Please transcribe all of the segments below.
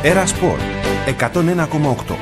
Έρα Σπορ 101,8.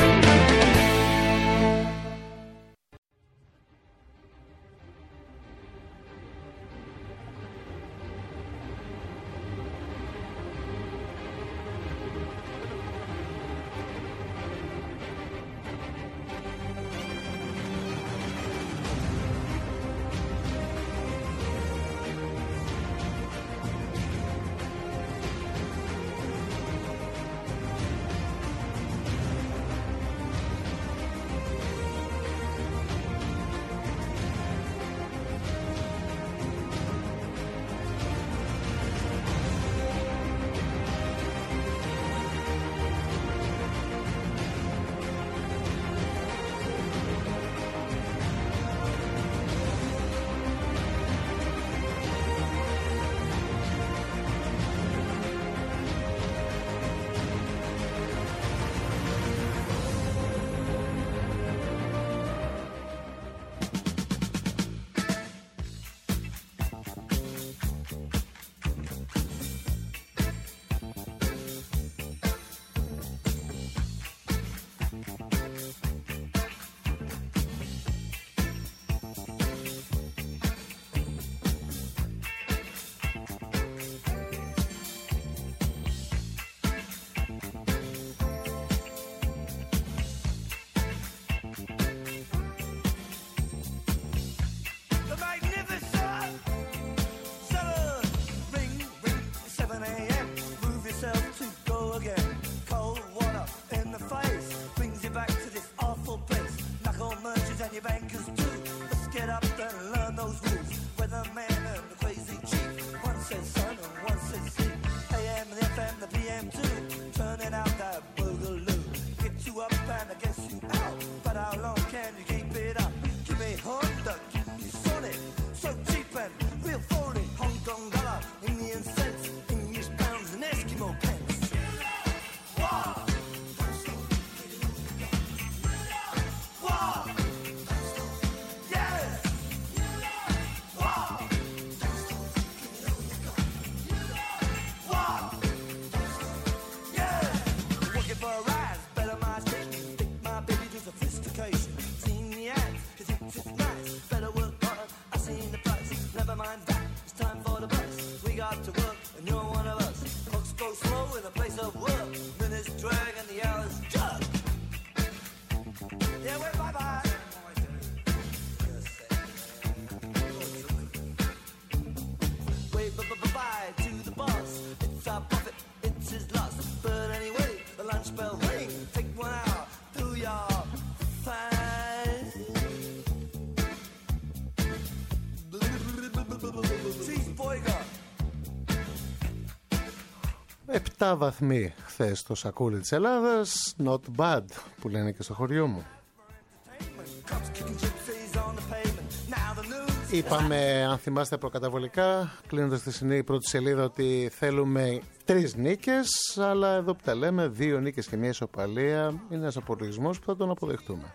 Επτά βαθμοί χθες στο σακούλι της Ελλάδας. Not bad που λένε και στο χωριό μου. Είπαμε, αν θυμάστε προκαταβολικά, κλείνοντας τη συνήθη πρώτη σελίδα, ότι θέλουμε 3 νίκες, αλλά εδώ που τα λέμε 2 νίκες και 1 ισοπαλία είναι ένας απολογισμός που θα τον αποδεχτούμε.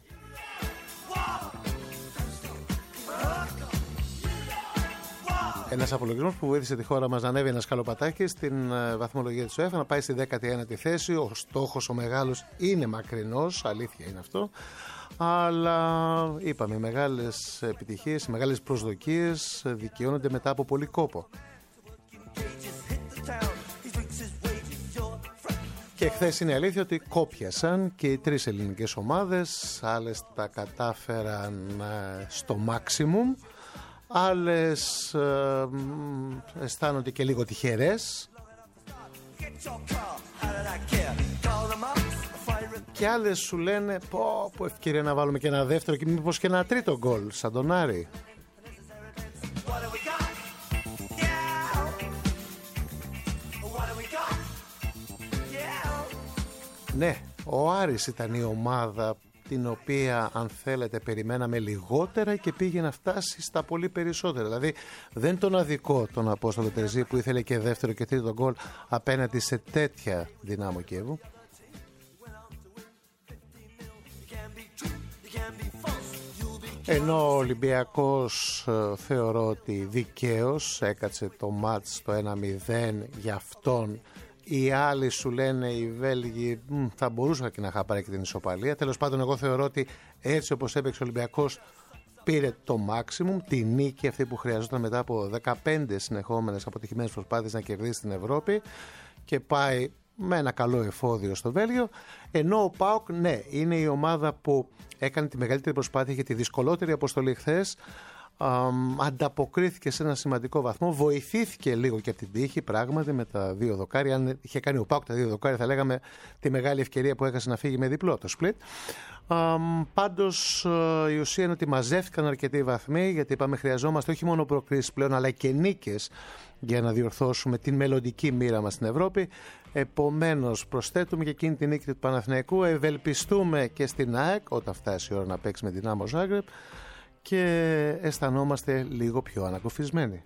Ένας απολογισμός που βοήθησε τη χώρα μας να ανέβει ένα σκαλοπατάκι στην βαθμολογία της UEFA, να πάει στη 19η θέση. Ο στόχος ο μεγάλος είναι μακρινός, αλήθεια είναι αυτό. Αλλά είπαμε, οι μεγάλες επιτυχίες, οι μεγάλες προσδοκίες δικαιώνονται μετά από πολύ κόπο. Και χθες είναι αλήθεια ότι κόπιασαν και οι 3 ελληνικές ομάδες. Άλλες τα κατάφεραν στο maximum, άλλες αισθάνονται και λίγο τυχερές και άλλες σου λένε πω ευκαιρία να βάλουμε και ένα δεύτερο και μήπως και ένα τρίτο γκολ σαν τον Άρη. Ναι, ο Άρης ήταν η ομάδα την οποία, αν θέλετε, περιμέναμε λιγότερα και πήγε να φτάσει στα πολύ περισσότερα. Δηλαδή δεν τον αδικό τον Απόστολο Τερζή που ήθελε και δεύτερο και τρίτο γκολ απέναντι σε τέτοια Δυνάμο Κιέβου. Ενώ ο Ολυμπιακός θεωρώ ότι δικαίως έκατσε το μάτς στο 1-0 για αυτόν Οι άλλοι σου λένε, οι Βέλγοι, θα μπορούσαν και να είχα πάρει και την ισοπαλία. Τέλος πάντων, εγώ θεωρώ ότι έτσι όπως έπαιξε ο Ολυμπιακός, πήρε το maximum, τη νίκη αυτή που χρειαζόταν μετά από 15 συνεχόμενες αποτυχημένες προσπάθειες να κερδίσει την Ευρώπη και πάει με ένα καλό εφόδιο στο Βέλγιο. Ενώ ο ΠΑΟΚ, ναι, είναι η ομάδα που έκανε τη μεγαλύτερη προσπάθεια για τη δυσκολότερη αποστολή χθες. Ανταποκρίθηκε σε ένα σημαντικό βαθμό, βοηθήθηκε λίγο και από την τύχη πράγματι με τα δύο δοκάρια. Αν είχε κάνει ο ΠΑΟΚ τα δύο δοκάρια, θα λέγαμε τη μεγάλη ευκαιρία που έχασε να φύγει με διπλό το split. Πάντως η ουσία είναι ότι μαζεύτηκαν αρκετοί βαθμοί, γιατί είπαμε χρειαζόμαστε όχι μόνο προκρίσεις πλέον αλλά και νίκες για να διορθώσουμε την μελλοντική μοίρα μας στην Ευρώπη. Επομένως προσθέτουμε και εκείνη την νίκη του Παναθηναϊκού, ευελπιστούμε και στην ΑΕΚ όταν φτάσει η ώρα να παίξει με την Dinamo Zagreb και αισθανόμαστε λίγο πιο ανακουφισμένοι.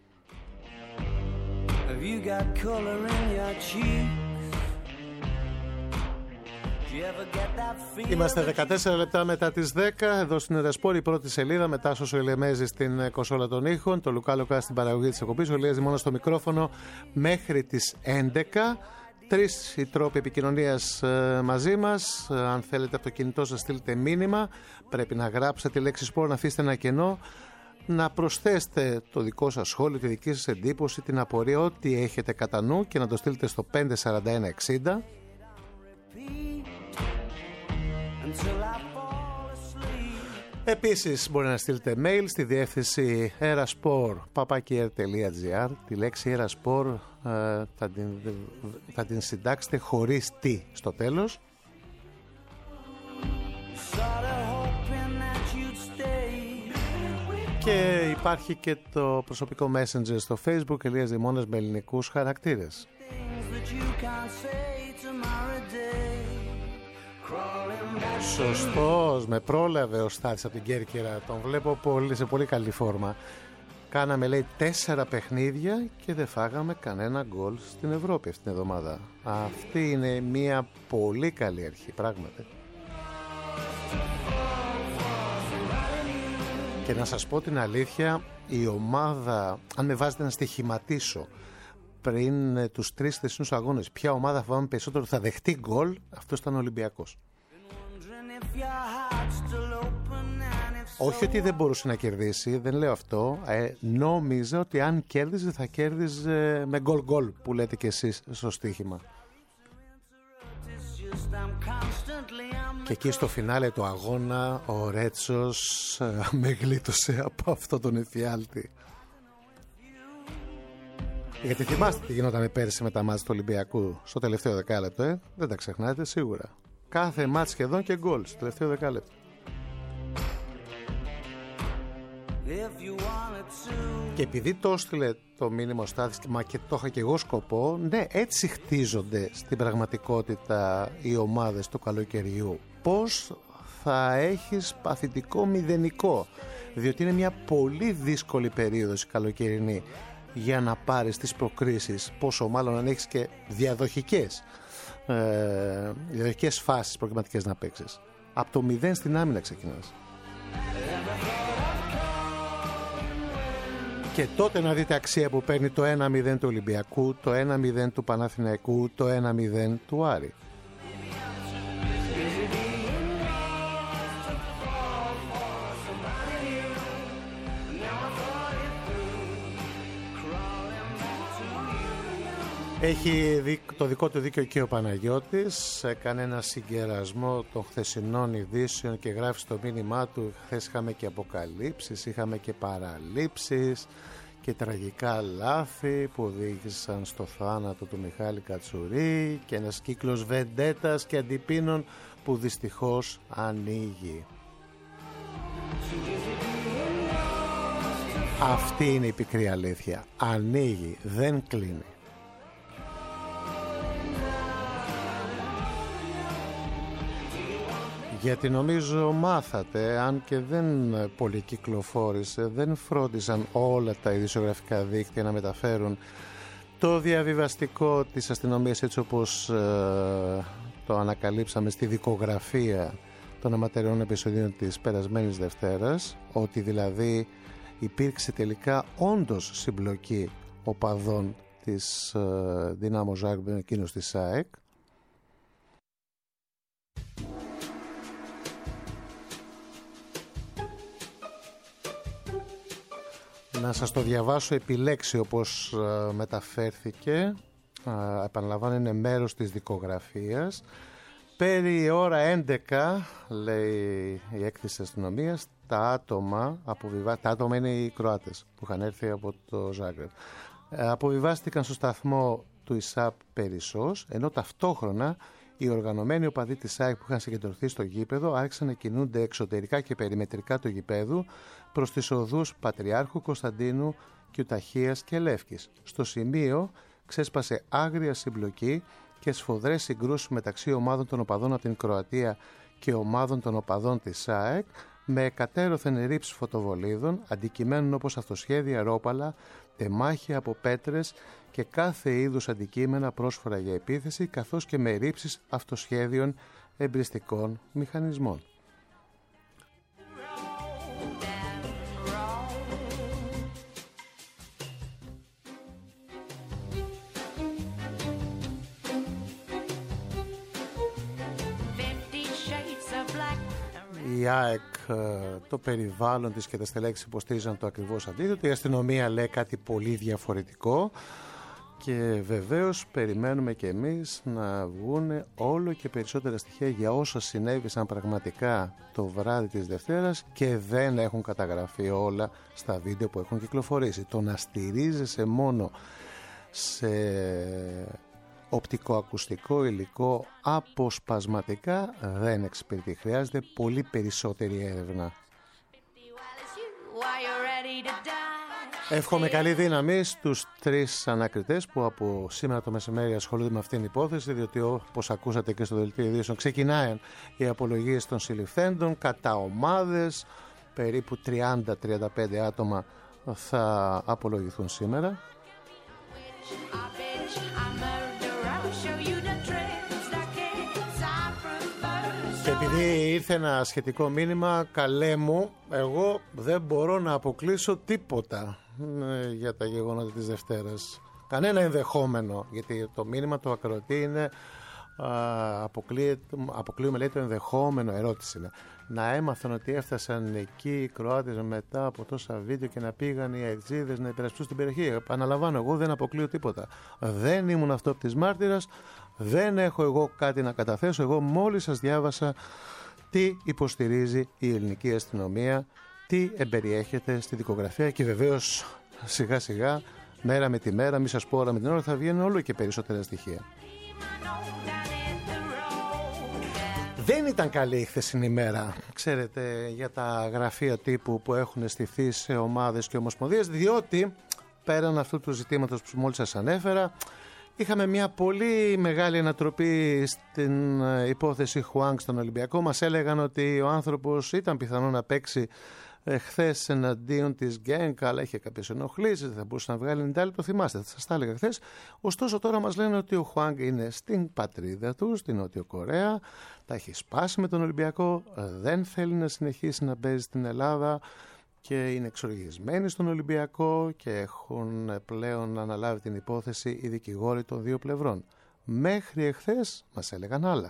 Είμαστε 14 λεπτά μετά τις 10 εδώ στην Ερασπόρ, η πρώτη σελίδα με Τάσο Σοηλεμέζη στην κονσόλα των ήχων, το Λουκά Λουκά στην παραγωγή της εκπομπής, ο Ηλίας Δημώνας στο μικρόφωνο μέχρι τις 11. 3 οι τρόποι επικοινωνίας μαζί μας. Αν θέλετε από το κινητό σας στείλτε μήνυμα, πρέπει να γράψετε τη λέξη σπορ, να αφήσετε ένα κενό, να προσθέσετε το δικό σας σχόλιο, τη δική σας εντύπωση, την απορία, ό,τι έχετε κατά νου και να το στείλετε στο 54160. Επίσης μπορεί να στείλετε mail στη διεύθυνση eraspor@er.gr. Τη λέξη eraspor θα την συντάξετε χωρίς τι στο τέλος. Και υπάρχει και το προσωπικό messenger στο Facebook, Ηλίας Δημώνας με ελληνικούς χαρακτήρες. Σωστός, με πρόλαβε ο Στάθης από την Κέρκυρα. Τον βλέπω σε πολύ καλή φόρμα. Κάναμε, λέει, 4 παιχνίδια και δεν φάγαμε κανένα γκολ στην Ευρώπη αυτήν την εβδομάδα. Αυτή είναι μια πολύ καλή αρχή, πράγματι. Και να σας πω την αλήθεια, η ομάδα, αν με βάζετε να στοιχηματίσω πριν τους 3 θεσινούς αγώνες, ποια ομάδα φοβάμαι περισσότερο θα δεχτεί γκολ, αυτός ήταν ο Ολυμπιακός. Όχι ότι δεν μπορούσε να κερδίσει, δεν λέω αυτό. Νόμιζα ότι αν κέρδιζε θα κέρδιζε με γκολ που λέτε κι εσείς στο στοίχημα. Και εκεί στο φινάλε του αγώνα ο Ρέτσος με γλίτωσε από αυτό τον εφιάλτη. Γιατί θυμάστε τι γινόταν πέρσι με τα μάτς του Ολυμπιακού στο τελευταίο δεκάλεπτο, δεν τα ξεχνάτε σίγουρα. Κάθε μάτς σχεδόν και γκολ στο τελευταίο δεκάλεπτο. Και επειδή το έστειλε το μήνυμα ο Στάθης, μα και το είχα και εγώ σκοπό, ναι, έτσι χτίζονται στην πραγματικότητα οι ομάδες του καλοκαιριού. Πώς θα έχεις παθητικό μηδενικό, διότι είναι μια πολύ δύσκολη περίοδος η καλοκαιρινή για να πάρεις τις προκρίσεις, πόσο μάλλον αν έχεις και διαδοχικές φάσεις προκριματικές να παίξεις. Από το 0 στην άμυνα ξεκινάς. Και τότε να δείτε αξία που παίρνει το 1-0 του Ολυμπιακού, το 1-0 του Παναθηναϊκού, το 1-0 του Άρη. Έχει το δικό του δίκιο και ο Παναγιώτης. Έκανε ένα συγκερασμό των χθεσινών ειδήσεων και γράφει στο μήνυμά του: χθες είχαμε και αποκαλύψεις, είχαμε και παραλήψεις και τραγικά λάθη που οδήγησαν στο θάνατο του Μιχάλη Κατσουρί και ένας κύκλος βεντέτας και αντιπίνων που δυστυχώς ανοίγει. Αυτή είναι η πικρή αλήθεια. Ανοίγει, δεν κλείνει. Γιατί νομίζω μάθατε, αν και δεν πολυκυκλοφόρησε, δεν φρόντισαν όλα τα ειδησιογραφικά δίκτυα να μεταφέρουν το διαβιβαστικό της αστυνομίας έτσι όπως το ανακαλύψαμε στη δικογραφία των αματαιριών επεισοδίων της περασμένης Δευτέρας, ότι δηλαδή υπήρξε τελικά όντως συμπλοκή οπαδών της Δυνάμο Ζάγκρεπ, εκείνος της ΑΕΚ. Να σας το διαβάσω επιλέξει όπως μεταφέρθηκε. Επαναλαμβάνω, είναι μέρος της δικογραφίας. Περί ώρα 11, λέει η έκθεση της αστυνομίας, τα άτομα είναι οι Κροάτες που είχαν έρθει από το Ζάγκρεπ. Αποβιβάστηκαν στο σταθμό του ΙΣΑΠ Περισσός, ενώ ταυτόχρονα οι οργανωμένοι οπαδοί της ΑΕΚ που είχαν συγκεντρωθεί στο γήπεδο άρχισαν να κινούνται εξωτερικά και περιμετρικά του γηπέδου προς τις οδούς Πατριάρχου, Κωνσταντίνου, Κιουταχίας και Λεύκης. Στο σημείο ξέσπασε άγρια συμπλοκή και σφοδρές συγκρούσεις μεταξύ ομάδων των οπαδών από την Κροατία και ομάδων των οπαδών της ΑΕΚ, με κατέρωθεν ρήψεις φωτοβολίδων, αντικειμένων όπως αυτοσχέδια ρόπαλα, τεμάχια από πέτρες και κάθε είδους αντικείμενα πρόσφορα για επίθεση, καθώς και με ρήψεις αυτοσχέδιων εμπριστικών μηχανισμών. Η ΑΕΚ, το περιβάλλον της και τα στελέχη υποστήριζαν το ακριβώς αντίθετο. Η αστυνομία λέει κάτι πολύ διαφορετικό και βεβαίως περιμένουμε και εμείς να βγουν όλο και περισσότερα στοιχεία για όσα συνέβησαν πραγματικά το βράδυ της Δευτέρας και δεν έχουν καταγραφεί όλα στα βίντεο που έχουν κυκλοφορήσει. Το να στηρίζεσαι μόνο σε οπτικοακουστικό υλικό αποσπασματικά δεν εξυπηρετεί. Χρειάζεται πολύ περισσότερη έρευνα. Εύχομαι καλή δύναμη στους 3 ανακριτές που από σήμερα το μεσημέρι ασχολούνται με αυτήν την υπόθεση, διότι όπως ακούσατε και στο δελτίο ειδήσεων ξεκινάει οι απολογίες των συλληφθέντων κατά ομάδες. Περίπου 30-35 άτομα θα απολογηθούν σήμερα. Και επειδή ήρθε ένα σχετικό μήνυμα, καλέ μου, εγώ δεν μπορώ να αποκλείσω τίποτα για τα γεγονότα της Δευτέρας. Κανένα ενδεχόμενο, γιατί το μήνυμα του ακροατή είναι αποκλείουμε, λέει, το ενδεχόμενο, ερώτηση είναι, να έμαθαν ότι έφτασαν εκεί οι Κροάτες μετά από τόσα βίντεο και να πήγαν οι αεξίδες να υπερασπιστούν στην περιοχή. Επαναλαμβάνω, εγώ δεν αποκλείω τίποτα. Δεν ήμουν αυτόπτης μάρτυρας, δεν έχω εγώ κάτι να καταθέσω. Εγώ μόλις σας διάβασα τι υποστηρίζει η ελληνική αστυνομία, τι εμπεριέχεται στη δικογραφία και βεβαίως σιγά σιγά, μέρα με τη μέρα, μη σας πω ώρα με την ώρα, θα βγαίνουν όλο και περισσότερα στοιχεία. Δεν ήταν καλή η χθεσινή μέρα, ξέρετε, για τα γραφεία τύπου που έχουν στηθεί σε ομάδες και ομοσπονδίες, διότι πέραν αυτού του ζητήματος που μόλις σας ανέφερα, είχαμε μια πολύ μεγάλη ανατροπή στην υπόθεση Χουάνγκ στον Ολυμπιακό. Μας έλεγαν ότι ο άνθρωπος ήταν πιθανό να παίξει χθες εναντίον της Γκένκ, αλλά είχε κάποιες ενοχλήσεις, δεν θα μπορούσε να βγάλει 90 λεπτό. Θυμάστε, σας τα έλεγα χθες. Ωστόσο, τώρα μας λένε ότι ο Χουάνγκ είναι στην πατρίδα του, στην Νότιο Κορέα, τα έχει σπάσει με τον Ολυμπιακό, δεν θέλει να συνεχίσει να παίζει στην Ελλάδα και είναι εξοργισμένοι στον Ολυμπιακό και έχουν πλέον αναλάβει την υπόθεση οι δικηγόροι των δύο πλευρών. Μέχρι εχθές μας έλεγαν άλλα.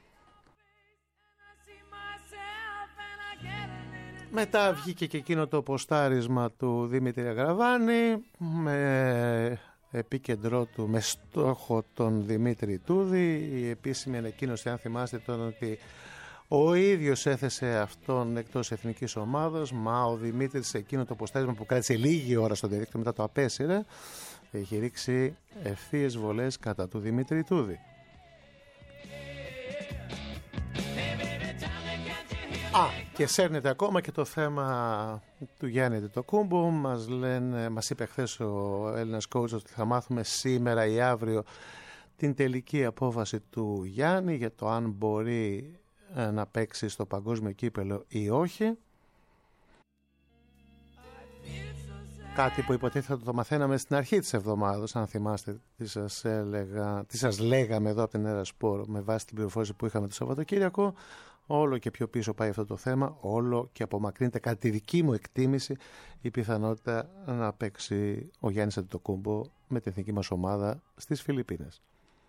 Μετά βγήκε και εκείνο το ποστάρισμα του Δημήτρη Αγραβάνη με επίκεντρό του, με στόχο τον Δημήτρη Τούδη. Η επίσημη ανακοίνωση, αν θυμάστε, ήταν ότι ο ίδιος έθεσε αυτόν εκτός εθνικής ομάδας, μα ο Δημήτρης σε εκείνο το ποστάρισμα που κράτησε λίγη ώρα στο διαδίκτυο, μετά το απέσυρε, έχει ρίξει ευθείες βολές κατά του Δημήτρη Τούδη. Και σέρνεται ακόμα και το θέμα του Γιάννη Αντετοκούμπο. Μας είπε χθες ο Έλληνας coach ότι θα μάθουμε σήμερα ή αύριο την τελική απόφαση του Γιάννη για το αν μπορεί να παίξει στο παγκόσμιο κύπελο ή όχι. Κάτι που υποτίθεται το μαθαίναμε στην αρχή της εβδομάδας, αν θυμάστε τι σας λέγαμε εδώ από την Έρα Σπορ με βάση την πληροφόρηση που είχαμε το Σαββατοκύριακο, όλο και πιο πίσω πάει αυτό το θέμα, όλο και απομακρύνεται κατά τη δική μου εκτίμηση η πιθανότητα να παίξει ο Γιάννης Αντετοκούμπο με την εθνική μας ομάδα στις Φιλιππίνες.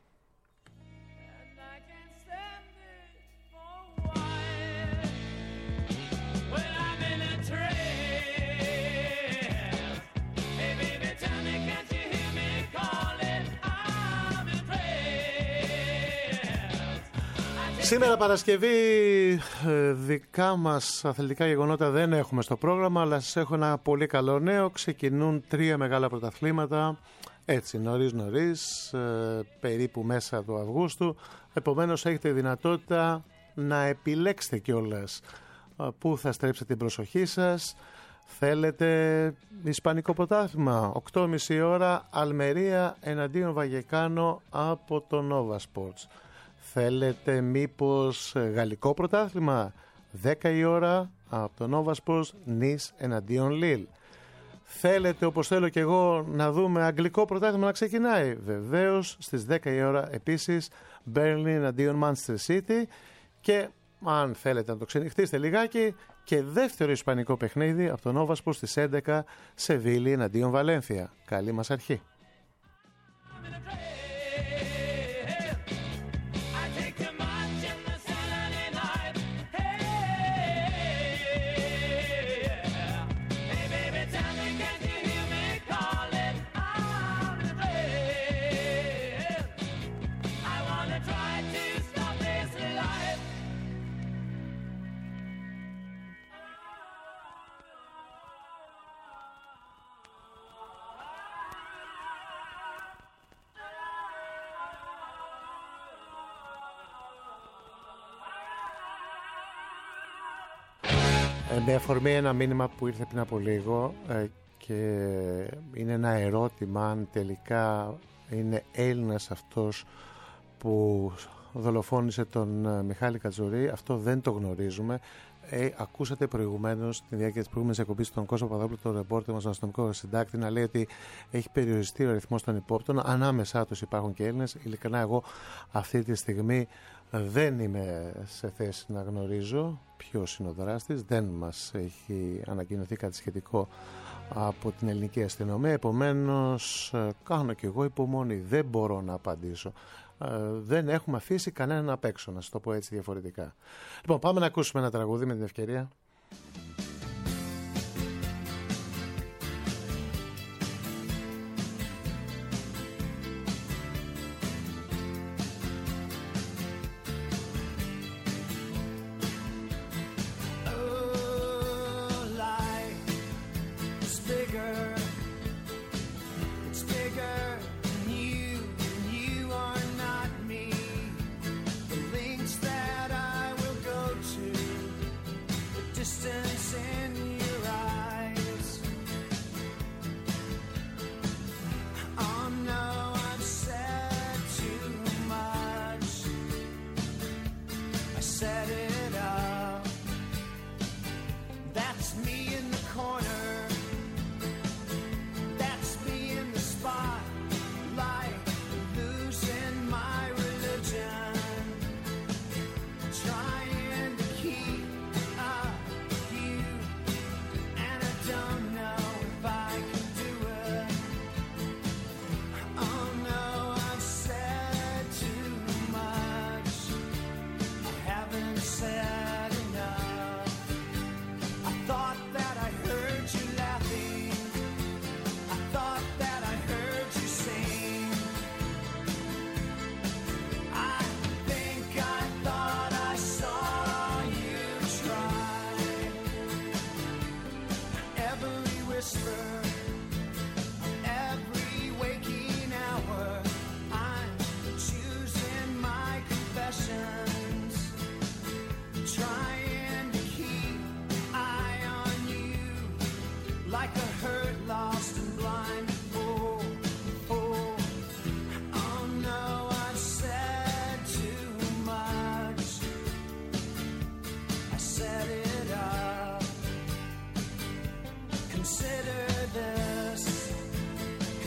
Σήμερα Παρασκευή δικά μας αθλητικά γεγονότα δεν έχουμε στο πρόγραμμα, αλλά σας έχω ένα πολύ καλό νέο. Ξεκινούν 3 μεγάλα πρωταθλήματα, έτσι νωρίς, περίπου μέσα του Αυγούστου. Επομένως έχετε δυνατότητα να επιλέξετε κιόλας πού θα στρέψετε την προσοχή σας. Θέλετε ισπανικό πρωτάθλημα, 8.30 ώρα, Αλμερία εναντίον Βαγεκάνο από το Nova Sports. Θέλετε μήπως γαλλικό πρωτάθλημα, 10 η ώρα από το Nova Sports, Νις εναντίον Λίλ. Θέλετε, όπως θέλω και εγώ, να δούμε αγγλικό πρωτάθλημα να ξεκινάει? Βεβαίως στις 10 η ώρα επίσης, Burnley εναντίον Manchester City. Και αν θέλετε να το ξενυχτήσετε λιγάκι, και δεύτερο ισπανικό παιχνίδι από το Nova Sports στις 11, Σεβίλη εναντίον Βαλένθια. Καλή μας αρχή. Με αφορμή ένα μήνυμα που ήρθε πριν από λίγο και είναι ένα ερώτημα αν τελικά είναι Έλληνας αυτός που δολοφόνησε τον Μιχάλη Κατζουρί. Αυτό δεν το γνωρίζουμε. Ακούσατε προηγουμένως στη διάρκεια της προηγούμενης εκπομπής τον Κώστα Παπαδόπουλο, τον ρεπόρτερ μας, τον αστυνομικό συντάκτη, να λέει ότι έχει περιοριστεί ο αριθμός των υπόπτων. Ανάμεσά τους υπάρχουν και Έλληνες. Ειλικρινά, εγώ αυτή τη στιγμή δεν είμαι σε θέση να γνωρίζω ποιος είναι ο δράστης. Δεν μας έχει ανακοινωθεί κάτι σχετικό από την ελληνική αστυνομία. Επομένως, κάνω κι εγώ υπομονή. Δεν μπορώ να απαντήσω. Δεν έχουμε αφήσει κανέναν απ' έξω, να σας το πω έτσι διαφορετικά. Λοιπόν, πάμε να ακούσουμε ένα τραγούδι με την ευκαιρία.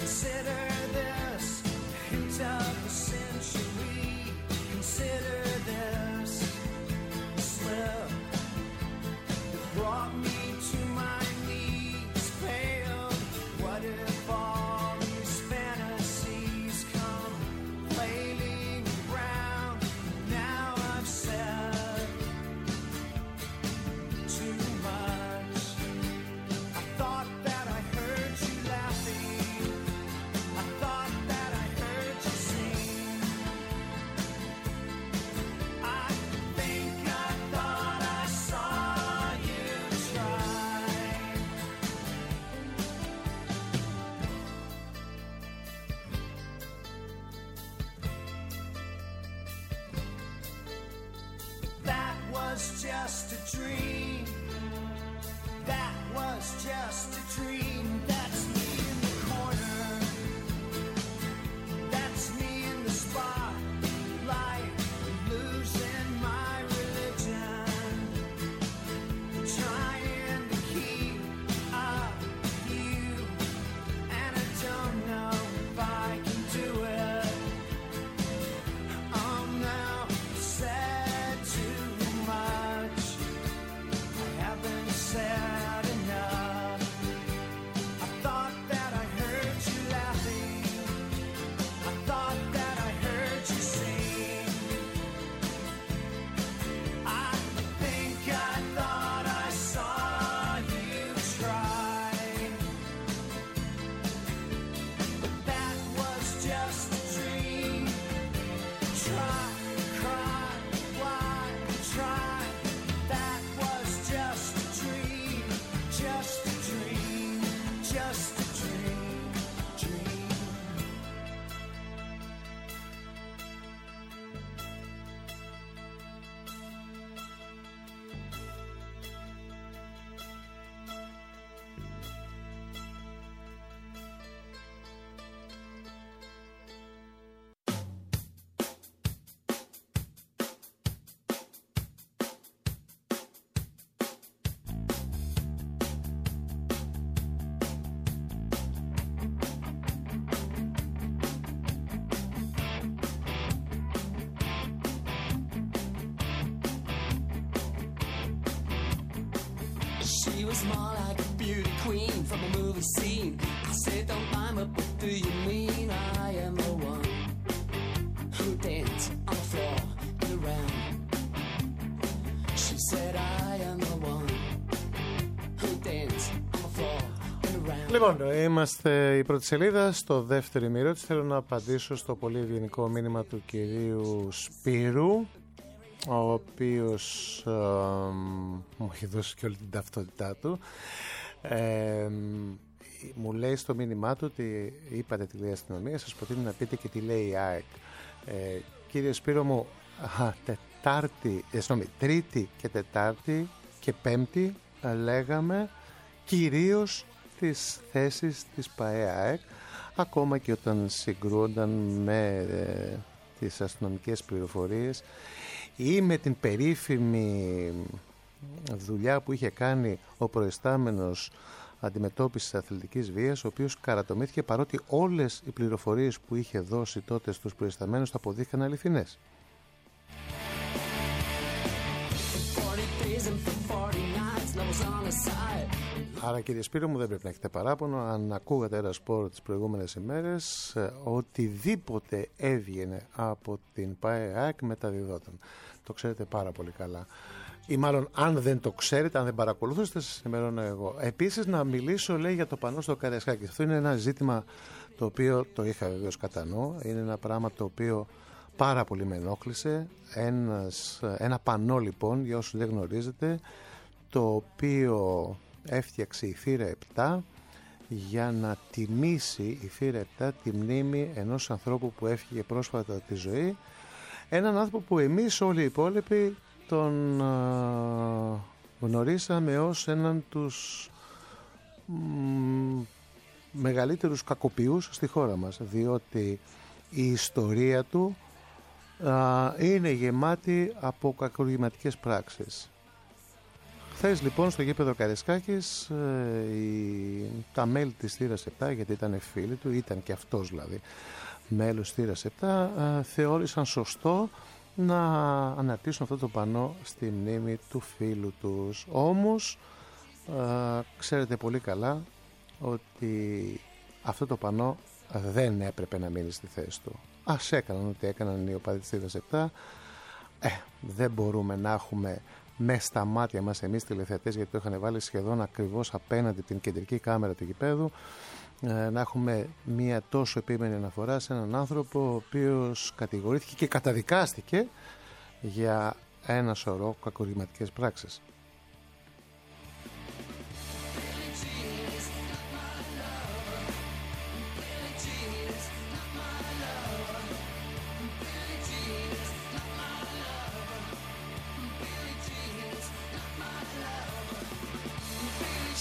Consider this was just a dream. That was just a dream. That's me in the corner. That's me in the spotlight, losing my religion, trying to keep up with you, and I don't know if I can do it. I'm now said too much. I haven't said enough. I thought that I heard you laughing. I thought that I heard you sing. I think I thought I saw you try. But that was just a dream. Try, cry, why, try. That was just a dream. Just a dream. Just a dream. Dream. She was more like a beauty queen from a movie scene. I said, don't mind, but what do you mean? I am the one who danced on the floor and around. She said, I am the one who danced on the floor and around. Λοιπόν, είμαστε η πρώτη σελίδα. Στο δεύτερο ημίρο της θέλω να απαντήσω στο πολύ ευγενικό μήνυμα του κυρίου Σπύρου, ο οποίος μου έχει δώσει και όλη την ταυτότητά του. Μου λέει στο μήνυμά του ότι είπατε τη λέει αστυνομία, σας προτείνω να πείτε και τι λέει η ΑΕΚ. Κύριε Σπύρο μου, Τρίτη και Τετάρτη και Πέμπτη λέγαμε κυρίως τις θέσεις της ΠΑΕ-ΑΕΚ, ακόμα και όταν συγκρούνταν με τις αστυνομικές πληροφορίες ή με την περίφημη δουλειά που είχε κάνει ο προϊστάμενος αντιμετώπισης αθλητικής βίας, ο οποίος καρατομήθηκε παρότι όλες οι πληροφορίες που είχε δώσει τότε στους προϊσταμένους τα αποδείχθηκαν αληθινές. Άρα κύριε Σπύρο μου, δεν πρέπει να έχετε παράπονο αν ακούγατε ένα σπόρο τις προηγούμενες ημέρες, οτιδήποτε έβγαινε από την ΠΑΕ-ΑΕΚ μεταδιδόταν. Το ξέρετε πάρα πολύ καλά. Ή μάλλον αν δεν το ξέρετε, αν δεν παρακολουθούσατε, σας ενημερώνω εγώ. Επίσης να μιλήσω, λέει, για το πανό στο Καραϊσκάκι. Αυτό είναι ένα ζήτημα το οποίο το είχα βεβαίως κατά νου. Είναι ένα πράγμα το οποίο πάρα πολύ με ενόχλησε. Ένα πανό λοιπόν, για όσους δεν γνωρίζετε, το οποίο έφτιαξε η Θύρα 7 για να τιμήσει η Θύρα 7 τη μνήμη ενός ανθρώπου που έφυγε πρόσφατα τη ζωή, έναν άνθρωπο που εμείς όλοι οι υπόλοιποι τον γνωρίσαμε ως έναν τους μεγαλύτερους κακοποιούς στη χώρα μας, διότι η ιστορία του είναι γεμάτη από κακουργηματικές πράξεις. Χθες λοιπόν στο γήπεδο Καραϊσκάκης τα μέλη της Θύρας 7, γιατί ήταν φίλοι του, ήταν και αυτός δηλαδή μέλος Θύρας 7, θεώρησαν σωστό να αναρτήσουν αυτό το πανό στη μνήμη του φίλου τους. Όμως ξέρετε πολύ καλά ότι αυτό το πανό δεν έπρεπε να μείνει στη θέση του. Ας έκαναν ό,τι έκαναν οι οπαδοί της Θύρας 7. Δεν μπορούμε να έχουμε μέσα στα μάτια μας εμείς τηλεθεατές, γιατί το είχαν βάλει σχεδόν ακριβώς απέναντι την κεντρική κάμερα του γηπέδου, να έχουμε μια τόσο επίμενη αναφορά σε έναν άνθρωπο ο οποίος κατηγορήθηκε και καταδικάστηκε για ένα σωρό κακουργηματικές πράξεις.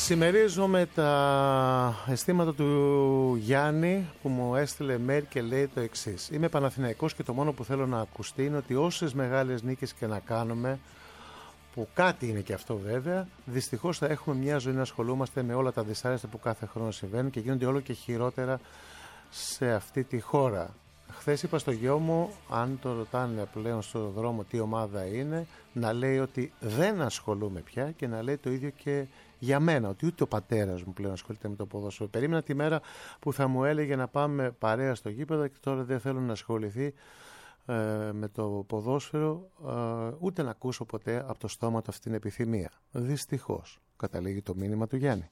Συμμερίζομαι τα αισθήματα του Γιάννη που μου έστειλε mail και λέει το εξής. Είμαι Παναθηναϊκός και το μόνο που θέλω να ακουστεί είναι ότι όσες μεγάλες νίκες και να κάνουμε, που κάτι είναι και αυτό βέβαια, δυστυχώς θα έχουμε μια ζωή να ασχολούμαστε με όλα τα δυσάρεστα που κάθε χρόνο συμβαίνουν και γίνονται όλο και χειρότερα σε αυτή τη χώρα. Χθες είπα στο γιο μου, αν το ρωτάνε πλέον στο δρόμο τι ομάδα είναι, να λέει ότι δεν ασχολούμαι πια και να λέει το ίδιο και για μένα, ότι ούτε ο πατέρας μου πλέον ασχολείται με το ποδόσφαιρο. Περίμενα τη μέρα που θα μου έλεγε να πάμε παρέα στο γήπεδο και τώρα δεν θέλω να ασχοληθεί με το ποδόσφαιρο, ούτε να ακούσω ποτέ από το στόμα του αυτή την επιθυμία. Δυστυχώς, καταλήγει το μήνυμα του Γιάννη.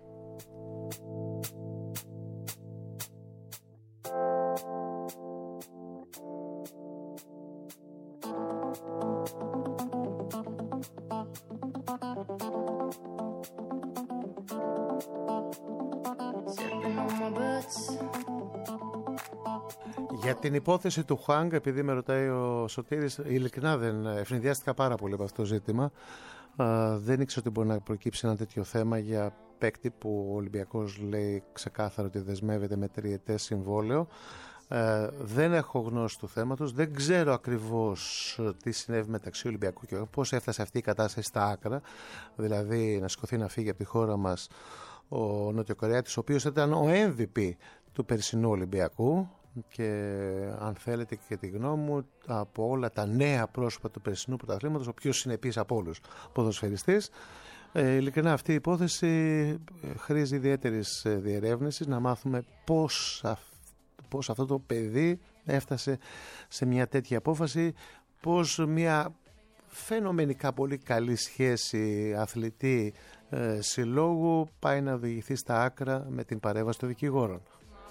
Για την υπόθεση του Χουάνγκ, επειδή με ρωτάει ο Σωτήρης, ειλικρινά δεν ευνηδιάστηκα πάρα πολύ από αυτό το ζήτημα. Δεν ήξερα ότι μπορεί να προκύψει ένα τέτοιο θέμα για παίκτη που ο Ολυμπιακός λέει ξεκάθαρα ότι δεσμεύεται με τριετές συμβόλαιο. Δεν έχω γνώση του θέματος, δεν ξέρω ακριβώς τι συνέβη μεταξύ Ολυμπιακού και πώς έφτασε αυτή η κατάσταση στα άκρα, δηλαδή να σηκωθεί να φύγει από τη χώρα μας ο Νοτιοκορεάτης, ο οποίος ήταν ο MVP του περσινού Ολυμπιακού και αν θέλετε και τη γνώμη μου, από όλα τα νέα πρόσωπα του περσινού πρωταθλήματος, ο πιο συνεπής από όλους ποδοσφαιριστής. Ειλικρινά αυτή η υπόθεση χρήζει ιδιαίτερης διερεύνησης, να μάθουμε πώς αυτό το παιδί έφτασε σε μια τέτοια απόφαση, πώς μια φαινομενικά πολύ καλή σχέση αθλητή συλλόγου πάει να οδηγηθεί στα άκρα με την παρέμβαση των δικηγόρων.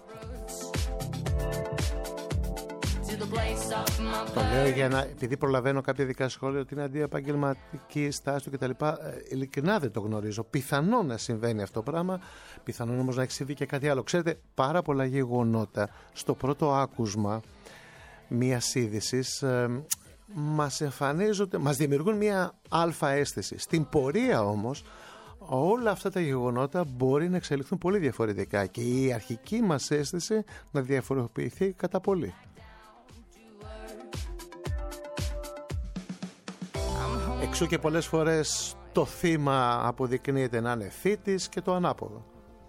Το λέω για να, επειδή προλαβαίνω κάποια δικά σχόλια ότι είναι αντιεπαγγελματική στάση του κτλ. Ειλικρινά δεν το γνωρίζω. Πιθανό να συμβαίνει αυτό το πράγμα, πιθανόν όμως να έχει συμβεί και κάτι άλλο. Ξέρετε, πάρα πολλά γεγονότα στο πρώτο άκουσμα μιας είδησης μας εμφανίζονται, μας δημιουργούν μια αλφα αίσθηση. Στην πορεία όμως όλα αυτά τα γεγονότα μπορεί να εξελιχθούν πολύ διαφορετικά και η αρχική μας αίσθηση να διαφοροποιηθεί κατά πολύ. Εξού και πολλές φορές το θύμα αποδεικνύεται να είναι θήτης και το ανάποδο.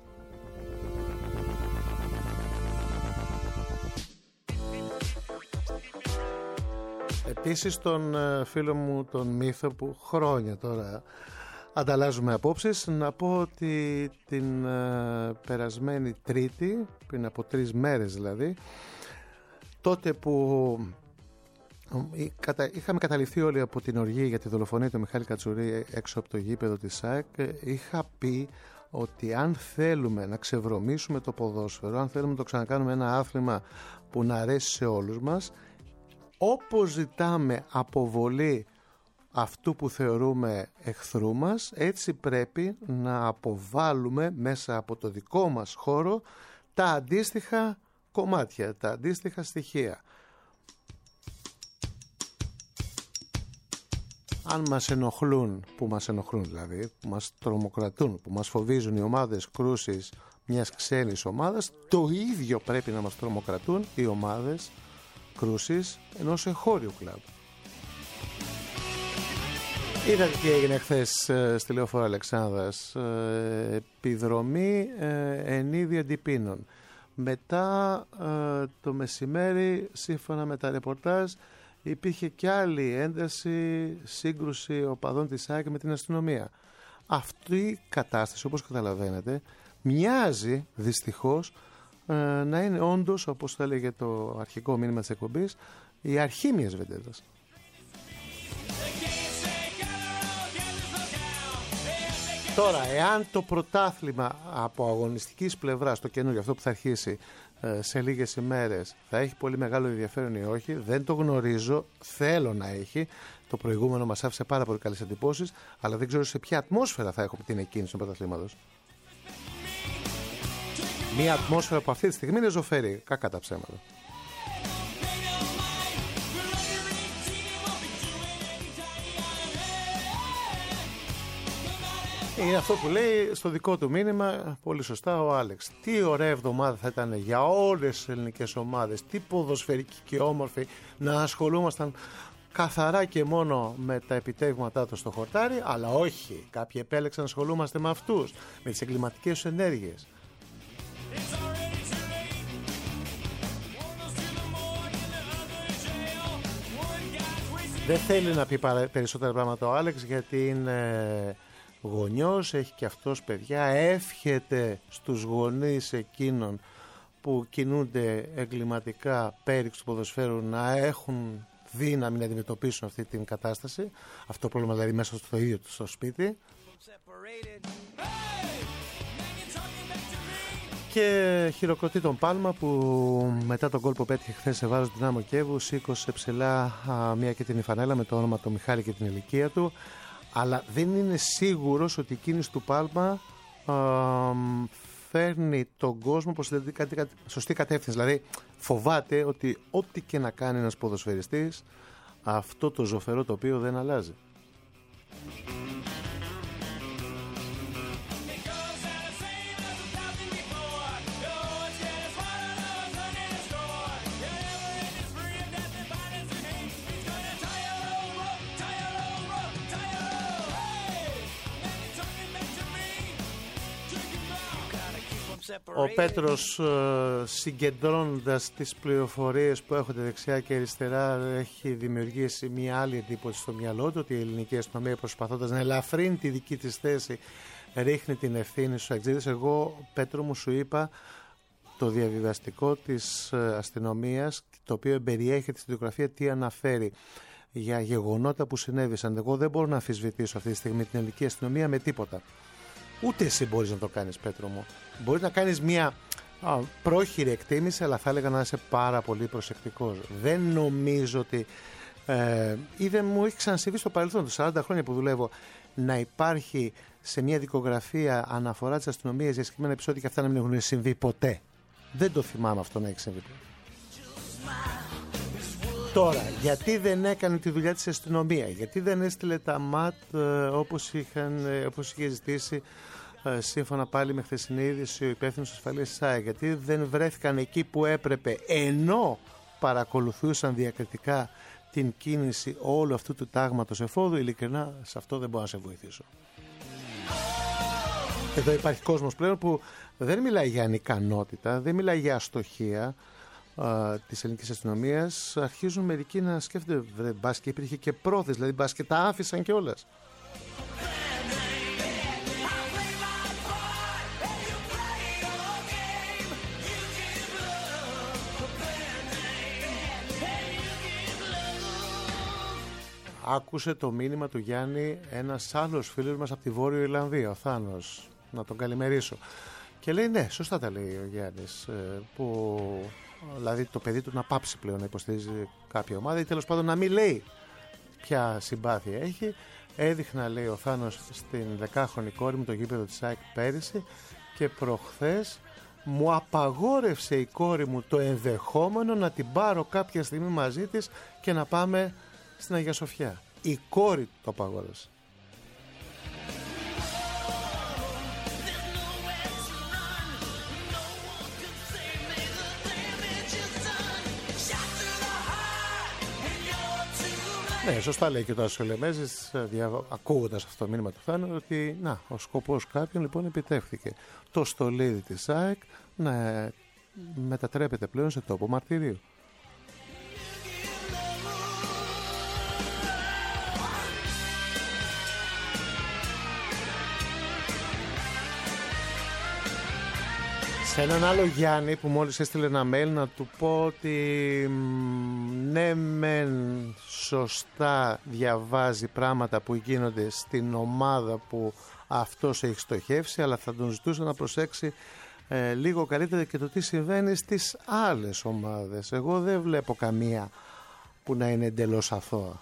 Επίσης τον φίλο μου τον Μύθο που χρόνια τώρα ανταλλάζουμε απόψεις, να πω ότι την περασμένη Τρίτη, πριν από 3 μέρες δηλαδή, τότε που είχαμε καταληφθεί όλοι από την οργή για τη δολοφονία του Μιχάλη Κατσουρί έξω από το γήπεδο της ΑΕΚ, είχα πει ότι αν θέλουμε να ξεβρωμίσουμε το ποδόσφαιρο, αν θέλουμε να το ξανακάνουμε ένα άθλημα που να αρέσει σε όλους μας, όπως ζητάμε αποβολή αυτού που θεωρούμε εχθρού μας, έτσι πρέπει να αποβάλουμε μέσα από το δικό μας χώρο τα αντίστοιχα κομμάτια, τα αντίστοιχα στοιχεία. Αν μας ενοχλούν, που μας ενοχλούν δηλαδή, που μας τρομοκρατούν, που μας φοβίζουν οι ομάδες κρούσης μιας ξένης ομάδας, το ίδιο πρέπει να μας τρομοκρατούν οι ομάδες κρούσης ενός εγχώριου κλαμπ. Είδατε τι έγινε χθες στη Λεωφόρο Αλεξάνδρας, επιδρομή ενίδια αντιπίνων. Μετά το μεσημέρι, σύμφωνα με τα ρεπορτάζ, υπήρχε και άλλη ένταση, σύγκρουση οπαδών της ΑΕΚ με την αστυνομία. Αυτή η κατάσταση, όπως καταλαβαίνετε, μοιάζει δυστυχώς να είναι όντως, όπως θα έλεγε το αρχικό μήνυμα της εκπομπής, η αρχή μιας βεντέτας. Τώρα, εάν το πρωτάθλημα από αγωνιστικής πλευράς, το καινούριο, αυτό που θα αρχίσει σε λίγες ημέρες, θα έχει πολύ μεγάλο ενδιαφέρον ή όχι, δεν το γνωρίζω, θέλω να έχει. Το προηγούμενο μας άφησε πάρα πολύ καλές εντυπώσεις, αλλά δεν ξέρω σε ποια ατμόσφαιρα θα έχουμε την εκκίνηση του πρωταθλήματος. Μια ατμόσφαιρα που αυτή τη στιγμή είναι ζωφερή, κακά τα ψέματα. Είναι αυτό που λέει στο δικό του μήνυμα πολύ σωστά ο Άλεξ. Τι ωραία εβδομάδα θα ήταν για όλες τις ελληνικές ομάδες, τι ποδοσφαιρική και όμορφη, να ασχολούμασταν καθαρά και μόνο με τα επιτεύγματά του στο χορτάρι, αλλά όχι. Κάποιοι επέλεξαν να ασχολούμαστε με αυτούς, με τις εγκληματικές τους ενέργειες. Δεν θέλει να πει περισσότερα πράγματα ο Άλεξ, γιατί είναι γονιός, έχει και αυτός παιδιά, εύχεται στους γονείς εκείνων που κινούνται εγκληματικά πέριξ του ποδοσφαίρου να έχουν δύναμη να αντιμετωπίσουν αυτή την κατάσταση, αυτό το πρόβλημα δηλαδή μέσα στο ίδιο του στο σπίτι. Και χειροκροτεί τον Πάλμα που μετά τον γκολ που πέτυχε χθες σε βάρος Δυνάμο Κιέβου σήκωσε ψηλά μια και την φανέλα με το όνομα του Μιχάλη και την ηλικία του, αλλά δεν είναι σίγουρος ότι η κίνηση του Πάλμα φέρνει τον κόσμο προς την σωστή κατεύθυνση. Δηλαδή φοβάται ότι ό,τι και να κάνει ένας ποδοσφαιριστής, αυτό το ζωφερό τοπίο δεν αλλάζει. Ο Πέτρος, συγκεντρώνοντας τις πληροφορίες που έχονται δεξιά και αριστερά, έχει δημιουργήσει μια άλλη εντύπωση στο μυαλό του, ότι η ελληνική αστυνομία, προσπαθώντας να ελαφρύνει τη δική της θέση, ρίχνει την ευθύνη στους εξήδες. Εγώ, Πέτρο μου, σου είπα το διαβιβαστικό της αστυνομίας, το οποίο περιέχεται στην βιογραφία τι αναφέρει για γεγονότα που συνέβησαν. Εγώ δεν μπορώ να αμφισβητήσω αυτή τη στιγμή την ελληνική αστυνομία με τίποτα. Ούτε εσύ μπορείς να το κάνεις, Πέτρο μου. Μπορείς να κάνεις μια πρόχειρη εκτίμηση, αλλά θα έλεγα να είσαι πάρα πολύ προσεκτικός. Δεν νομίζω ότι ή δεν μου έχει ξανασυμβεί στο παρελθόν, τους 40 χρόνια που δουλεύω, να υπάρχει σε μια δικογραφία αναφορά της αστυνομίας για συγκεκριμένα επεισόδια και αυτά να μην έχουν συμβεί ποτέ. Δεν το θυμάμαι αυτό να έχει συμβεί. Τώρα, γιατί δεν έκανε τη δουλειά της αστυνομία, γιατί δεν έστειλε τα ΜΑΤ όπως είχε ζητήσει, σύμφωνα πάλι με χθεσινή είδηση ο υπεύθυνος ασφαλείας της ΑΕΚ, γιατί δεν βρέθηκαν εκεί που έπρεπε, ενώ παρακολουθούσαν διακριτικά την κίνηση όλου αυτού του τάγματος εφόδου, ειλικρινά σε αυτό δεν μπορώ να σε βοηθήσω. Εδώ υπάρχει κόσμος πλέον που δεν μιλάει για ανικανότητα, δεν μιλάει για αστοχία της ελληνικής αστυνομίας. Αρχίζουν μερικοί να σκέφτονται, μπας και υπήρχε και πρόθεση, δηλαδή μπας και τα άφησαν κιόλας. Άκουσε το μήνυμα του Γιάννη ένας άλλος φίλος μας από τη Βόρειο Ιρλανδία, ο Θάνος, να τον καλημερίσω. Και λέει ναι, σωστά τα λέει ο Γιάννης, που δηλαδή το παιδί του να πάψει πλέον να υποστηρίζει κάποια ομάδα ή τέλος πάντων να μην λέει ποια συμπάθεια έχει. Έδειχνα, λέει ο Θάνος, στην 10χρονη κόρη μου το γήπεδο της ΑΕΚ πέρυσι και προχθές μου απαγόρευσε η κόρη μου το ενδεχόμενο να την πάρω κάποια στιγμή μαζί της και να πάμε στην Αγία Σοφιά. Η κόρη το απαγόρευσε. Ναι, σωστά λέει και ο Τάσος Λεμέζης, ακούγοντας αυτό το μήνυμα του Θάνου, ότι να, ο σκοπός κάποιον λοιπόν επιτεύχθηκε. Το στολίδι της ΑΕΚ να μετατρέπεται πλέον σε τόπο μαρτυρίου. Σε έναν άλλο Γιάννη που μόλις έστειλε ένα mail να του πω ότι ναι μεν σωστά διαβάζει πράγματα που γίνονται στην ομάδα που αυτός έχει στοχεύσει, αλλά θα τον ζητούσα να προσέξει λίγο καλύτερα και το τι συμβαίνει στις άλλες ομάδες. Εγώ δεν βλέπω καμία που να είναι εντελώς αθώα.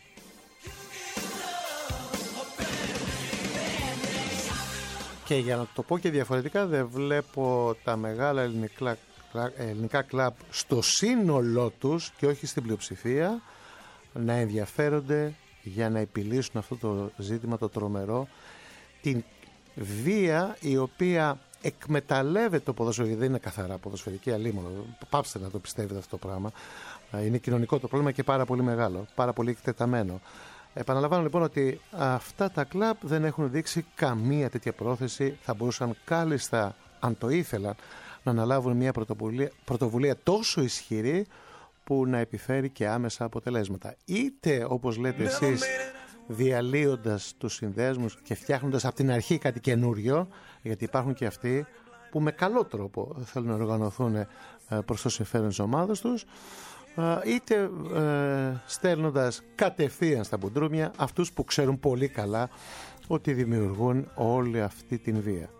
Και για να το πω και διαφορετικά, δεν βλέπω τα μεγάλα ελληνικά κλαμπ στο σύνολό τους και όχι στην πλειοψηφία να ενδιαφέρονται για να επιλύσουν αυτό το ζήτημα το τρομερό, την βία η οποία εκμεταλλεύεται το ποδόσφαιρο, δεν είναι καθαρά ποδοσφαιρική αλίμονο. Πάψτε να το πιστεύετε αυτό το πράγμα. Είναι κοινωνικό το πρόβλημα και πάρα πολύ μεγάλο, πάρα πολύ εκτεταμένο. Επαναλαμβάνω λοιπόν ότι αυτά τα κλαμπ δεν έχουν δείξει καμία τέτοια πρόθεση. Θα μπορούσαν κάλλιστα, αν το ήθελαν, να αναλάβουν μια πρωτοβουλία τόσο ισχυρή που να επιφέρει και άμεσα αποτελέσματα. Είτε, όπως λέτε εσείς, διαλύοντας τους συνδέσμους και φτιάχνοντας από την αρχή κάτι καινούριο, γιατί υπάρχουν και αυτοί που με καλό τρόπο θέλουν να οργανωθούν προς το συμφέρον της ομάδας τους, είτε στέλνοντας κατευθείαν στα μπουντρούμια αυτούς που ξέρουν πολύ καλά ότι δημιουργούν όλη αυτή την βία.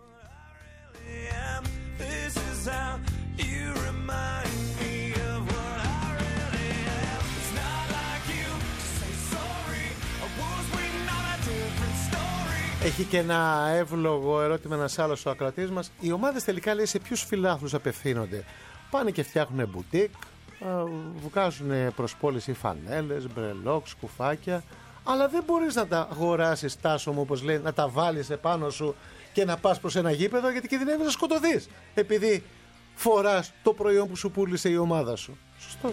Έχει και ένα εύλογο ερώτημα ένας άλλος ο ακροατής μας. Οι ομάδες τελικά, λέει, σε ποιους φιλάθλους απευθύνονται? Πάνε και φτιάχνουν μπουτίκ, βγάζουν προς πώληση φανέλες, μπρελόκ, σκουφάκια, αλλά δεν μπορείς να τα αγοράσεις, Τάσο μου, όπως λέει, να τα βάλεις επάνω σου και να πας προς ένα γήπεδο, γιατί κινδυνεύεις να σκοτωθείς επειδή φοράς το προϊόν που σου πούλησε η ομάδα σου. Σωστό.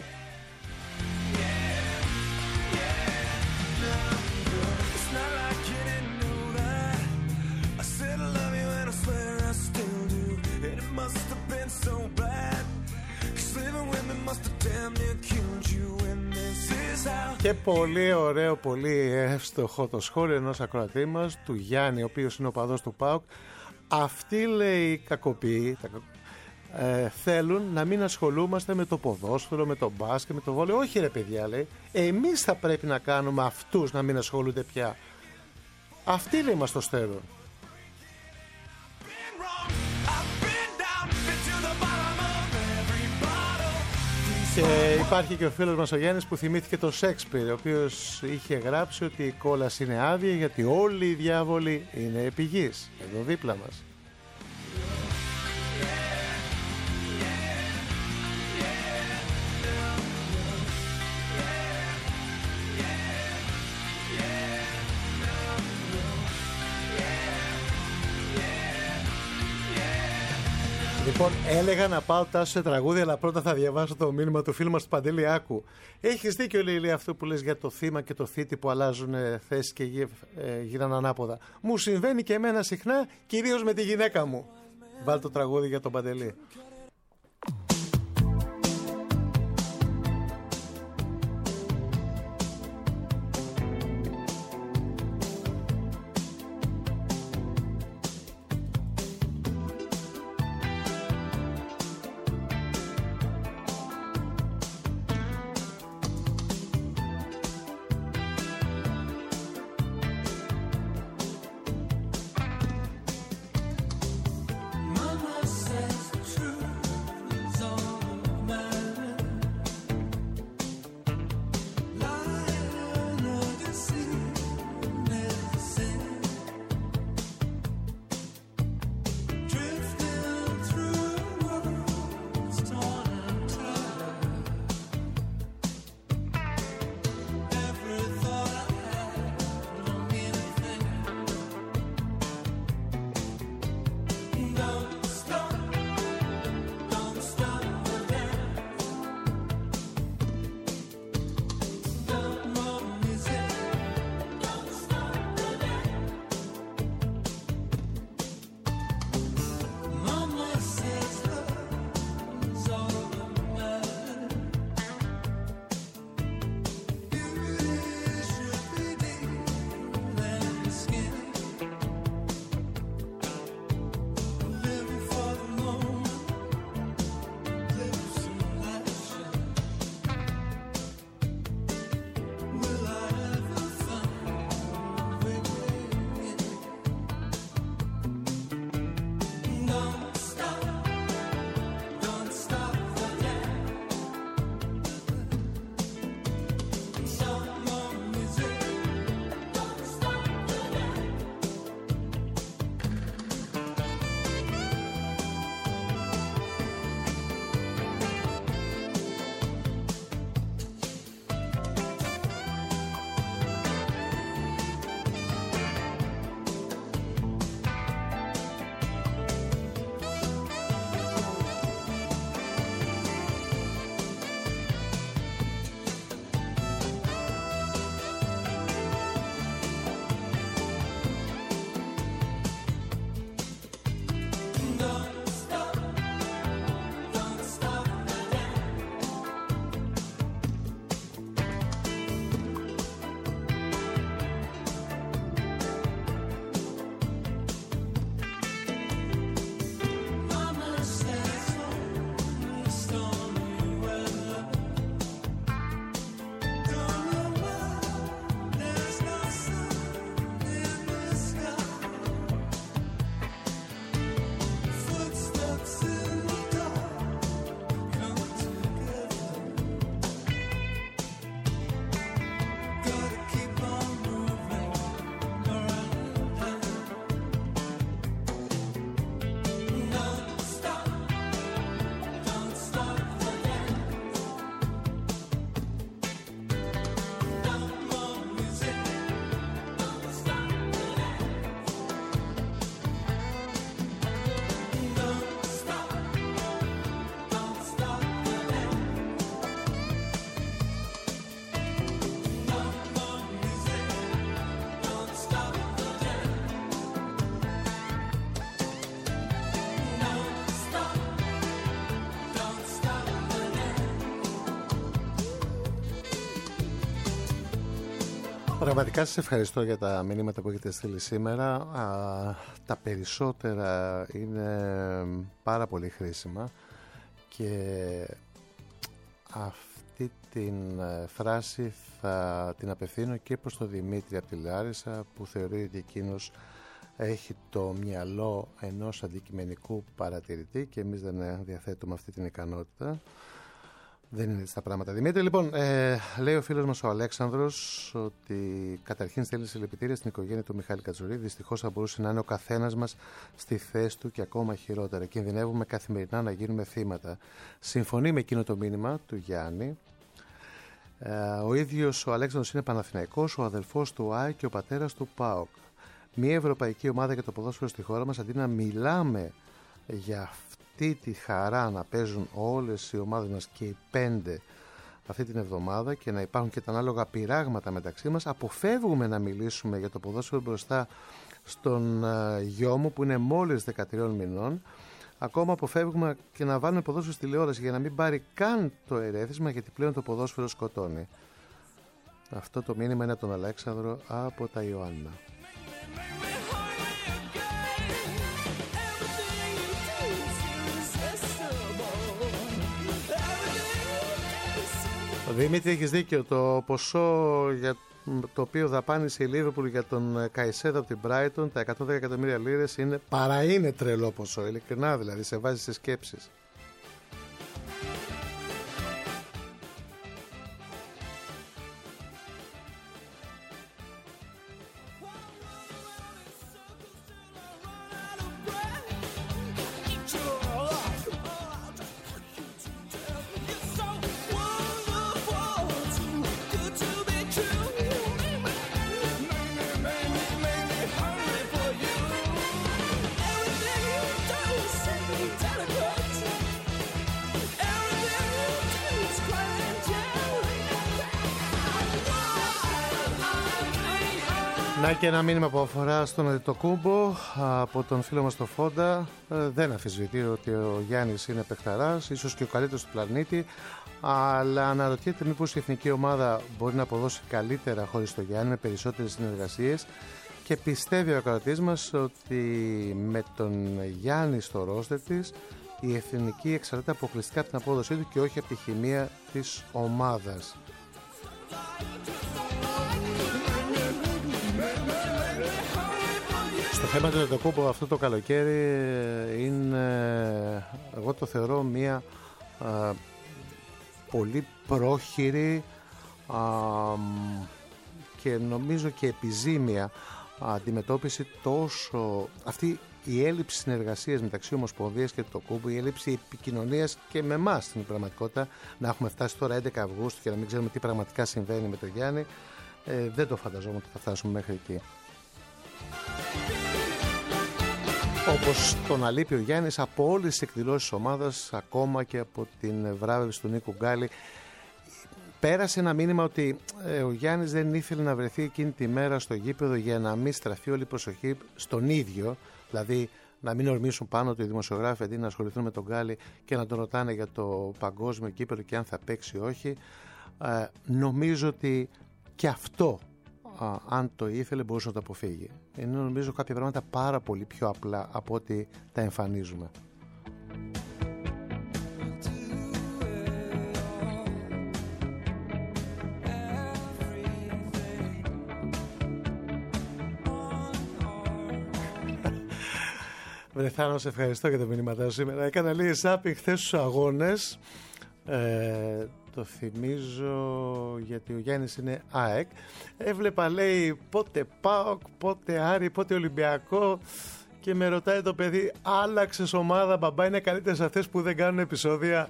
Και πολύ ωραίο, πολύ εύστοχο το σχόλιο ενός ακροατή μας, του Γιάννη, ο οποίος είναι οπαδός του ΠΑΟΚ. Αυτοί, λέει, κακοποιοί, θέλουν να μην ασχολούμαστε με το ποδόσφαιρο, με το μπάσκετ, με το βόλεϊ. Όχι ρε παιδιά, λέει, εμείς θα πρέπει να κάνουμε αυτούς να μην ασχολούνται πια. Αυτοί, λέει, μας το στέλνουν. Και υπάρχει και ο φίλος μας ο Γιάννης που θυμήθηκε το Σέξπιρ, ο οποίος είχε γράψει ότι η κόλαση είναι άδεια γιατί όλοι οι διάβολοι είναι επί γης, εδώ δίπλα μας. Λοιπόν, έλεγα να πάω, Τάσο, σε τραγούδι, αλλά πρώτα θα διαβάσω το μήνυμα του φίλου μας του Παντελή Άκου. Έχεις δίκιο, λέει, αυτό που λες για το θύμα και το θήτη που αλλάζουν θέση και γύραν ανάποδα. Μου συμβαίνει και εμένα συχνά, κυρίως με τη γυναίκα μου. Βάλ το τραγούδι για τον Παντελή. Mama says the truth. Πραγματικά σας ευχαριστώ για τα μηνύματα που έχετε στείλει σήμερα. Τα περισσότερα είναι πάρα πολύ χρήσιμα και αυτή την φράση θα την απευθύνω και προς τον Δημήτρη από τη Λάρισα, που θεωρεί ότι εκείνος έχει το μυαλό ενός αντικειμενικού παρατηρητή και εμείς δεν διαθέτουμε αυτή την ικανότητα. Δεν είναι έτσι τα πράγματα, Δημήτρη. Λοιπόν, λέει ο φίλος μας ο Αλέξανδρος ότι καταρχήν στέλνει συλληπιτήρια στην οικογένεια του Μιχάλη Κατζουρί. Δυστυχώς θα μπορούσε να είναι ο καθένας μας στη θέση του και ακόμα χειρότερα. Κινδυνεύουμε καθημερινά να γίνουμε θύματα. Συμφωνεί με εκείνο το μήνυμα του Γιάννη. Ο ίδιος ο Αλέξανδρος είναι Παναθηναϊκός, ο αδελφός του ΆΕ και ο πατέρας του ΠΑΟΚ. Μια ευρωπαϊκή ομάδα για το ποδόσφαιρο στη χώρα μας, αντί να μιλάμε για αυτή τη χαρά να παίζουν όλες οι ομάδες μας και οι 5 αυτή την εβδομάδα και να υπάρχουν και τα ανάλογα πειράγματα μεταξύ μας, αποφεύγουμε να μιλήσουμε για το ποδόσφαιρο μπροστά στον γιο μου που είναι μόλις 13 μηνών. Ακόμα αποφεύγουμε και να βάλουμε ποδόσφαιρο στη τηλεόραση για να μην πάρει καν το ερέθισμα, γιατί πλέον το ποδόσφαιρο σκοτώνει. Αυτό το μήνυμα είναι από τον Αλέξανδρο από τα Ιωάννα. Δημήτρη, έχεις δίκιο. Το ποσό για το οποίο δαπάνησε η Λίβερπουλ για τον Καϊσέδο από την Brighton, τα 110 εκατομμύρια λίρες, είναι τρελό ποσό. Ειλικρινά δηλαδή, σε βάζει σε σκέψεις. Να και ένα μήνυμα που αφορά στον Αντιτοκούμπο από τον φίλο μας το Φόντα. Δεν αμφισβητεί ότι ο Γιάννης είναι παιχταράς, ίσως και ο καλύτερος του πλανήτη, αλλά αναρωτιέται μήπως η εθνική ομάδα μπορεί να αποδώσει καλύτερα χωρίς το Γιάννη, με περισσότερες συνεργασίες, και πιστεύει ο ακροατής μας ότι με τον Γιάννη στο ρόστερ της η εθνική εξαρτάται αποκλειστικά από την απόδοσή του και όχι από τη χημεία της ομάδας. Στο θέμα του Αντιτοκούμπο αυτό το καλοκαίρι εγώ το θεωρώ μια πολύ πρόχειρη και νομίζω και επιζήμια αντιμετώπιση, τόσο αυτή η έλλειψη συνεργασίας μεταξύ Ομοσπονδίας και Αντιτοκούμπου, η έλλειψη επικοινωνίας και με εμάς στην πραγματικότητα, να έχουμε φτάσει τώρα 11 Αυγούστου και να μην ξέρουμε τι πραγματικά συμβαίνει με τον Γιάννη. Δεν το φανταζόμουν ότι θα φτάσουμε μέχρι εκεί. Όπως τον αλείπει ο Γιάννης από όλες τις εκδηλώσεις της ομάδας, ακόμα και από την βράβευση του Νίκου Γκάλη. Πέρασε ένα μήνυμα ότι ο Γιάννης δεν ήθελε να βρεθεί εκείνη τη μέρα στο γήπεδο για να μην στραφεί όλη η προσοχή στον ίδιο, δηλαδή να μην ορμήσουν πάνω του οι δημοσιογράφοι αντί να ασχοληθούν με τον Γκάλη και να τον ρωτάνε για το παγκόσμιο κύπελλο και αν θα παίξει ή όχι. Νομίζω ότι και αυτό, αν το ήθελε, μπορούσε να το αποφύγει. Είναι νομίζω κάποια πράγματα πάρα πολύ πιο απλά από ό,τι τα εμφανίζουμε. Βρεθάνο, σε ευχαριστώ για το μήνυματά σου σήμερα. Έκανα λίγη σάπη χθες στους αγώνες. Το θυμίζω γιατί ο Γιάννης είναι ΑΕΚ. Έβλεπα, λέει, πότε ΠΑΟΚ, πότε Άρη, πότε Ολυμπιακό, και με ρωτάει το παιδί, άλλαξες ομάδα μπαμπά, είναι καλύτερες αυτές που δεν κάνουν επεισόδια?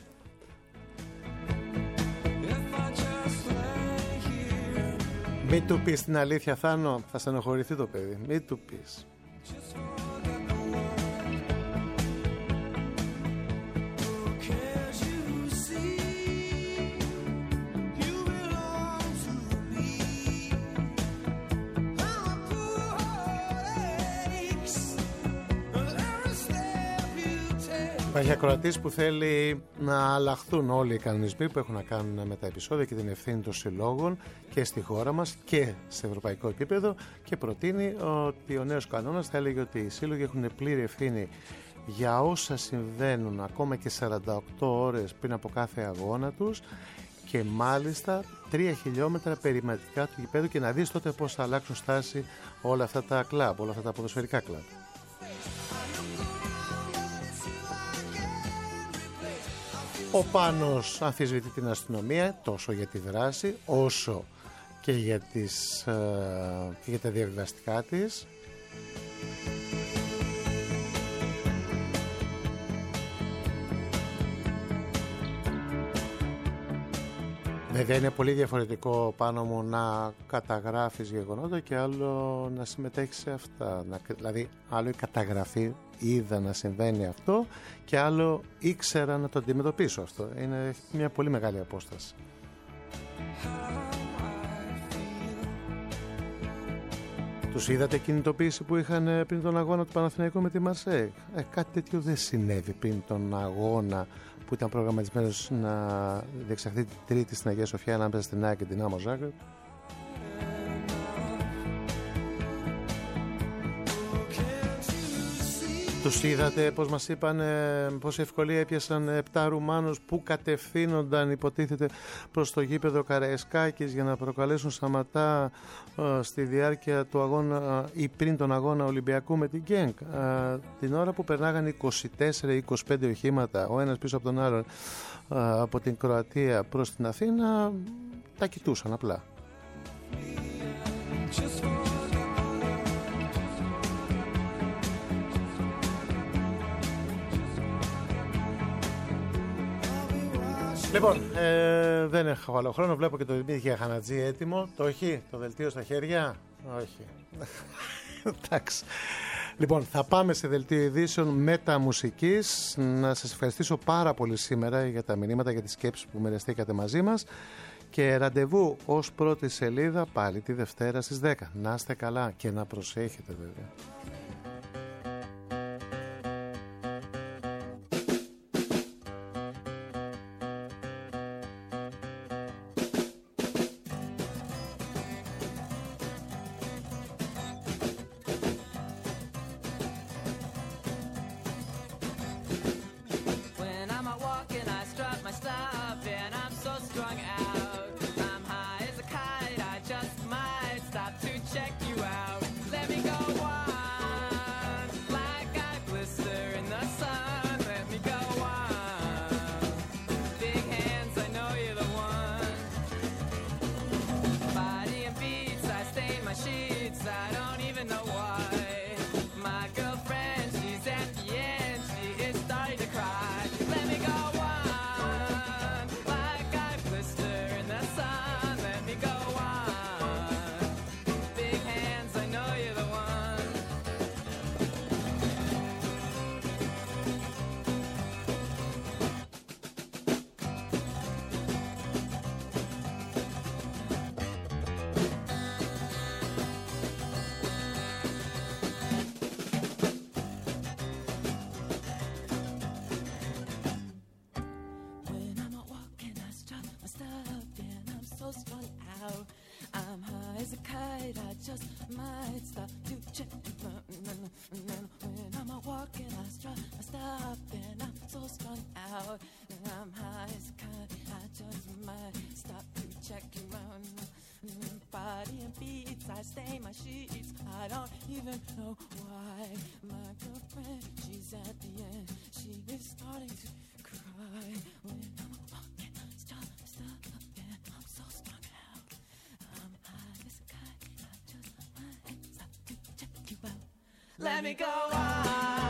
Μην του πεις την αλήθεια, Θάνο, θα στενοχωρηθεί το παιδί. Μην του πεις. Υπάρχει ακροατής που θέλει να αλλάχθουν όλοι οι κανονισμοί που έχουν να κάνουν με τα επεισόδια και την ευθύνη των συλλόγων και στη χώρα μας και σε ευρωπαϊκό επίπεδο, και προτείνει ότι ο νέος κανόνας θα έλεγε ότι οι σύλλογοι έχουν πλήρη ευθύνη για όσα συμβαίνουν ακόμα και 48 ώρες πριν από κάθε αγώνα τους, και μάλιστα 3 χιλιόμετρα περιματικά του γηπέδου, και να δεις τότε πώς θα αλλάξουν στάση όλα αυτά τα κλαμπ, όλα αυτά τα ποδοσφαιρικά κλαμπ. Ο Πάνος αμφισβητεί την αστυνομία τόσο για τη δράση όσο και για τα διαβιβαστικά της. Βέβαια είναι πολύ διαφορετικό, Πάνω μου, να καταγράφεις γεγονότα και άλλο να συμμετέχεις σε αυτά. Δηλαδή άλλο η καταγραφή, είδα να συμβαίνει αυτό, και άλλο ήξερα να το αντιμετωπίσω αυτό. Είναι μια πολύ μεγάλη απόσταση. Τους είδατε κινητοποίηση που είχαν πριν τον αγώνα του Παναθηναϊκού με τη Μαρσέη? Κάτι τέτοιο δεν συνέβη πριν τον αγώνα που ήταν προγραμματισμένος να διεξαχθεί την Τρίτη στην Αγία Σοφιά ανάμεσα στην ΑΕΚ και την Δυνάμο Ζάγκρεπ. Τους είδατε πως μας είπαν πόση ευκολία έπιασαν 7 Ρουμάνους που κατευθύνονταν, υποτίθεται, προς το γήπεδο Καραϊσκάκης για να προκαλέσουν σταματά στη διάρκεια του αγώνα ή πριν τον αγώνα Ολυμπιακού με την Γκένκ, την ώρα που περνάγαν 24-25 οχήματα ο ένας πίσω από τον άλλον από την Κροατία προς την Αθήνα. Τα κοιτούσαν απλά. Λοιπόν, δεν έχω άλλο χρόνο. Βλέπω και το Δημήτρη Χανατζή έτοιμο. Το έχει, το δελτίο στα χέρια? Όχι. Εντάξει. Λοιπόν, θα πάμε σε δελτίο ειδήσεων μεταμουσικής. Να σας ευχαριστήσω πάρα πολύ σήμερα για τα μηνύματα, για τις σκέψεις που μοιραστήκατε μαζί μας. Και ραντεβού ως πρώτη σελίδα πάλι τη Δευτέρα στις 10. Να είστε καλά και να προσέχετε βέβαια. I stain my sheets. I don't even know why. My girlfriend, she's at the end. She is starting to cry. When I'm walking, stuck and I'm so strung out. I'm high as a kite. I just might stop to check you out. Let me go on.